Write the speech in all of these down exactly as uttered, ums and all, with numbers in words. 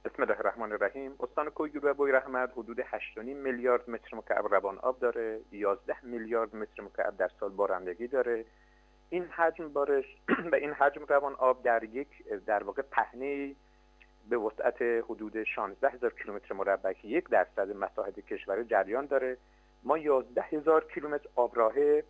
بسم الله الرحمن الرحیم. استان کوهگیلو بویراحمد حدود هشت و نیم میلیارد متر مکعب روان آب داره. یازده میلیارد متر مکعب در سال بارندگی داره. این حجم بارش و این حجم روان آب در یک در واقع پهنه به وسعت حدود شانزده هزار کیلومتر مربع که یک درصد مساحت کشور جریان داره. ما یازده هزار کیلومتر آبراهه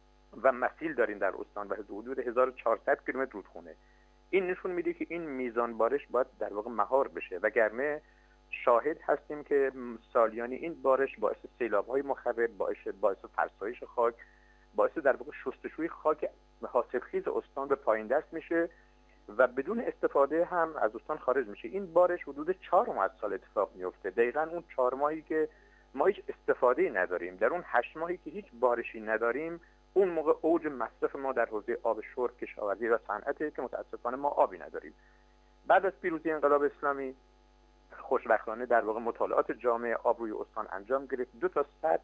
و مسیل داریم در استان و حدود هزار و چهارصد کیلومتر رودخونه. این نشون میده که این میزان بارش باید در واقع مهار بشه، وگرنه شاهد هستیم که سالیانی این بارش باعث سیلاب‌های مخرب، باعث باعث فرسایش خاک، باعث در واقع شستشوی خاک حاصلخیز استان به پایین دست میشه و بدون استفاده هم از استان خارج میشه. این بارش حدود چهار ماه از سال اتفاق میفته. دقیقاً اون چهار ماهی که ما هیچ استفاده نداریم، در اون هشت ماهی که هیچ بارشی نداریم، اون موقع اوج مصرف ما در حوزه آب شرب، کشاورزی و صنعته که متاسفانه ما آبی نداریم. بعد از پیروزی انقلاب اسلامی خوشبختانه در واقع مطالعات جامع آب روی استان انجام گرفت. دو تا سد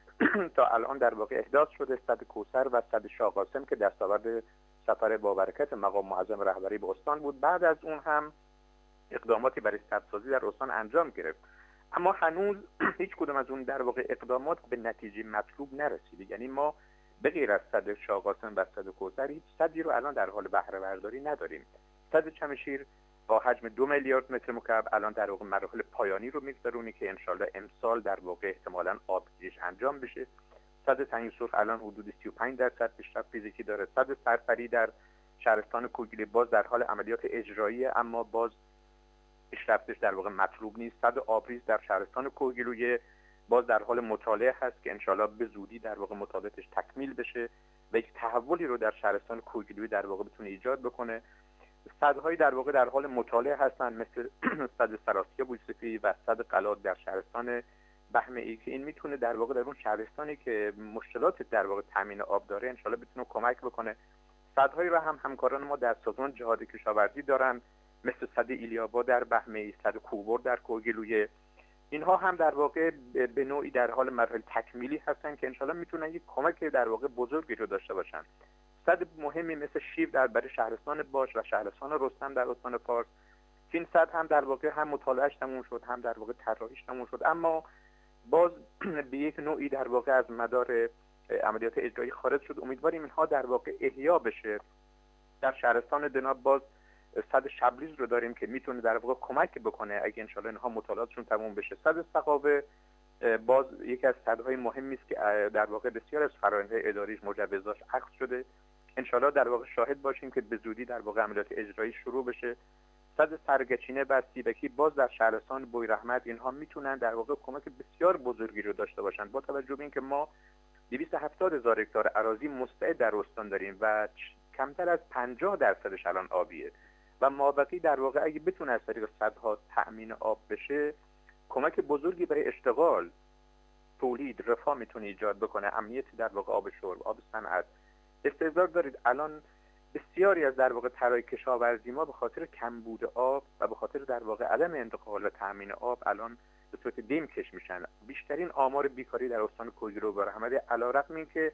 تا الان در واقع احداث شده، سد کوثر و سد شاه قاسم که دستاورد سفر با برکت مقام معظم رهبری به استان بود. بعد از اون هم اقداماتی برای سدسازی در استان انجام گرفت، اما هنوز هیچ کدوم از اون در واقع اقدامات به نتیجه مطلوب نرسیده. یعنی ما به غیر از سد شاه قاسم و سد کوثر هیچ سدی رو الان در حال بهره برداری نداریم. سد چمشیر با حجم دو میلیارد متر مکعب الان در واقع مراحل پایانی رو میگذرونه که انشالله امسال در واقع احتمالاً آبگیریش انجام بشه. سد تنگ سرخ الان حدود سی و پنج درصد پیشرفت فیزیکی داره. سد سرپری در شهرستان کوهگیلو باز در حال عملیات اجرایی، اما باز پیشرفتش در واقع مطلوب نیست. سد آبریز در شهرستان کوهگیلو باز در حال مطالعه هست که انشالله به زودی در واقع مطالعاتش تکمیل بشه و یک تحولی رو در شهرستان کوهگیلو در واقع بتونه ایجاد بکنه. سدهای در واقع در حال مطالعه هستن مثل سد سراسکی بوسفی و سد قلات در شهرستان بهمه‌ای که این میتونه در واقع در اون شهرستانی که مشکلات در واقع تامین آب داره انشالله بتونه کمک بکنه. سدهایی رو هم همکاران ما در سازمان جهاد کشاورزی دارن مثل سد ایلیابا در بهمه‌ای، سد کوبر در کوهگیلو. اینها هم در واقع به نوعی در حال مراحل تکمیلی هستن که انشالله میتونن یک کمک در واقع بزرگی رو داشته باشن. سد مهمی مثل شیب در برای شهرستان باش و شهرستان رستم در استان فارس، این سد هم در واقع هم مطالعهش تموم شد، هم در واقع طراحیش تموم شد، اما باز به یک نوعی در واقع از مدار عملیات اجرایی خارج شد. امیدواریم اینها در واقع احیا بشه. در شهرستان دناب باز سد شبلیز رو داریم که میتونه در واقع کمک بکنه اگه انشالله اینها مطالعاتشون تموم بشه. سد سقاوه باز یکی از سدهای مهمی است که در واقع بسیار از فرآیندهای اداریش مجوزاش عقد شده. انشالله در واقع شاهد باشیم که به زودی در واقع عملیات اجرایی شروع بشه. سد سرگچینه و سیبکی باز در شهرستان بویراحمد اینها میتونن در واقع کمک بسیار بزرگی رو داشته باشن، با توجه به اینکه ما دویست و هفتاد هزار هکتار اراضی مستعد در استان داریم و کمتر از پنجاه درصدش الان آبیه و مابقی در واقع اگه بتونه از طریق سدها تأمین آب بشه کمک بزرگی برای اشتغال، تولید، رفاه میتونه ایجاد بکنه، امنیت در واقع آب شرب، آب صنعت. استحضار دارید الان بسیاری از در واقع طرای کشاورزی ما به خاطر کمبود آب و به خاطر در واقع عدم انتقال و تامین آب الان به صورت دیم کش میشن. بیشترین آمار بیکاری در استان کوهگیلو بویراحمد علیرغم اینکه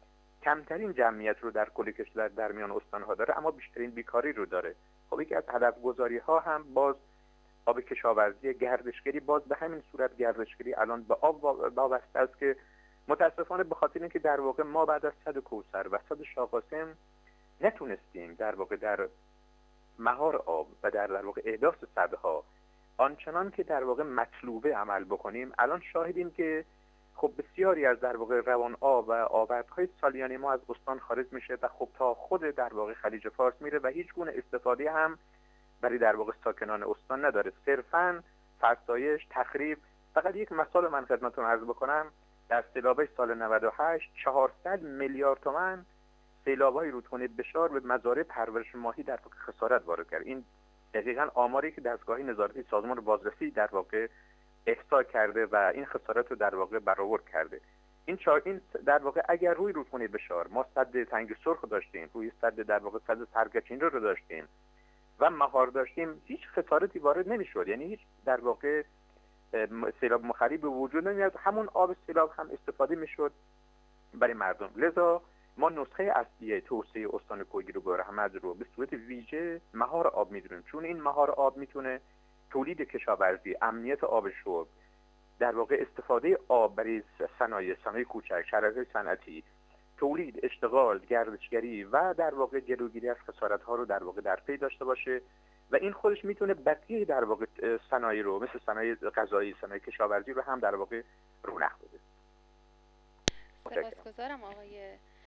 کمترین جمعیت رو در کل کشور در میان استان‌ها داره اما بیشترین بیکاری رو داره. خب یکی از هدف‌گذاری‌ها هم باز آب کشاورزی، گردشگری، باز به همین صورت گردشگری الان به آب وابسته است که متاسفانه به خاطر اینکه در واقع ما بعد از سد کوثر و سد شاه قاسم نتونستیم در واقع در مهار آب و در در واقع احداث سدها آنچنان که در واقع مطلوبه عمل بکنیم. الان شاهدیم که خب بسیاری از در واقع روان آب و آوردهای سالیانی ما از استان خارج میشه و خب تا خود در واقع خلیج فارس میره و هیچ گونه استفاده هم برای در واقع ساکنان استان نداره، صرفاً فرسایش، تخریب. فقط یک مثال من خدمتتون عرض بکنم، در سیلاب‌های سال نود و هشت چهارصد میلیارد تومان سیلاب‌های رودخانه بشار به مزارع پرورش ماهی در واقع خسارت وارد کرد. این دقیقاً آماری که دستگاه نظارتی سازمان بازرسی در واقع احصا کرده و این خسارت رو در واقع برآورد کرده. این چهار این در واقع اگر روی رودخانه بشار ما سد تنگ سرخ داشتیم، روی سد در واقع سد سرگچین رو داشتیم و مهار داشتیم، هیچ خسارتی وارد نمی‌شد. یعنی هیچ در واقع سیلاب مخربی به وجود نمیاد، همون آب سیلاب هم استفاده میشد برای مردم. لذا ما نسخه اصلی توسعه استان کوهگیلو بویراحمد رو به صورت ویژه مهار آب میدونیم، چون این مهار آب میتونه تولید کشاورزی، امنیت آب شرب، در واقع استفاده آب برای صنایع صنایع کوچک، شرکت‌های صنعتی، تولید، اشتغال، گردشگری و در واقع جلوگیری از خسارت‌ها رو در واقع در پی داشته باشه و این خودش میتونه بقیه در واقع صنایع رو مثل صنایع غذایی، صنایع کشاورزی رو هم در واقع رونق بده. سپاسگزارم آقای